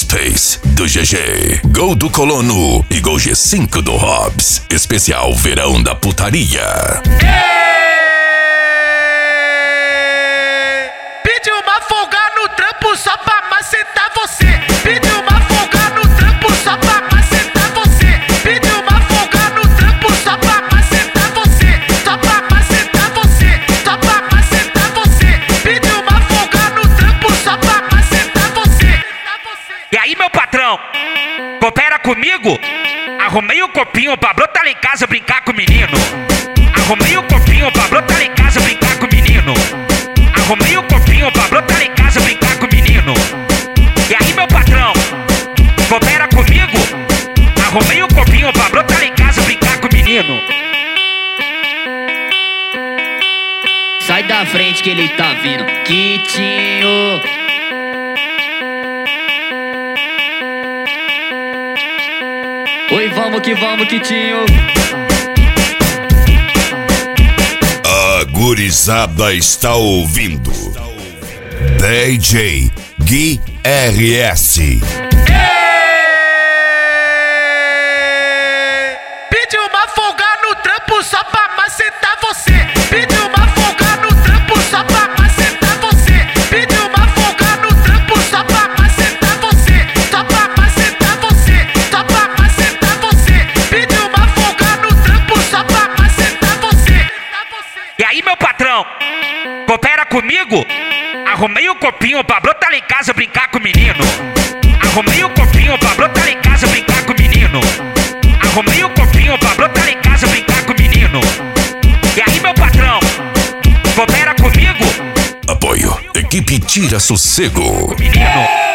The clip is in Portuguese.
Space do GG, Gol do Colono e Gol G5 do Hobbs. Especial Verão da Putaria. Pedi uma folga no trampo só pra macetar você. Pedi uma folga no trampo só pra macetar você. Pedi uma folga no trampo só pra macetar você. Só pra macetar você. Só pra macetar você. Pedi uma folga no trampo só pra macetar você. E aí, meu patrão, coopera comigo? Arrumei o copinho pra brotar lá em casa brincar com o menino. Arrumei o copinho pra brotar lá em casa brincar com o menino. Arrumei o copinho pra brotar lá em casa brincar com o menino. E aí, meu patrão, coopera comigo? Arrumei o copinho pra brotar lá em casa brincar com o menino. Sai da frente que ele tá vindo, Quitinho. Oi, vamos, Quitinho. A gurizada está ouvindo DJ Gui RS. Pedi uma folga no trampo só pra macetar você. Pedi uma folga no trampo só pra macetar você. Pedi uma folga no trampo só pra macetar você. Só pra macetar você. Só pra macetar você. Pedi uma folga no trampo só pra macetar você. E aí, meu patrão, coopera comigo? Arrumei o copinho pra brotar lá em casa brincar com o menino. Arrumei o copinho pra brotar lá em casa brincar com o menino. Arrumei o copinho pra brotar lá em casa brincar com o menino. E aí, meu patrão, coopera comigo? Apoio, equipe Tira Sossego. Menino.